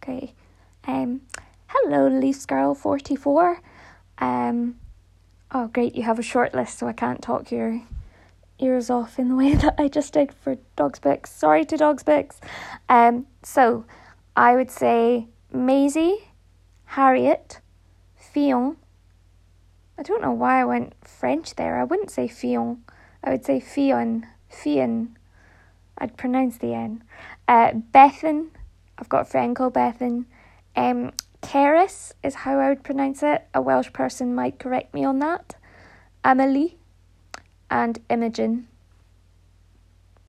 Okay. Hello, Leafs Girl 44. Oh, great, you have a short list, so I can't talk your ears off in the way that I just did for Dogsbix. Sorry to Dogsbix. So I would say Maisie, Harriet, Fionn. I don't know why I went French there. I wouldn't say Fionn. I would say Fionn. I'd pronounce the N. Bethan. I've got a friend called Bethan. Keris is how I would pronounce it. A Welsh person might correct me on that. Amelie and Imogen.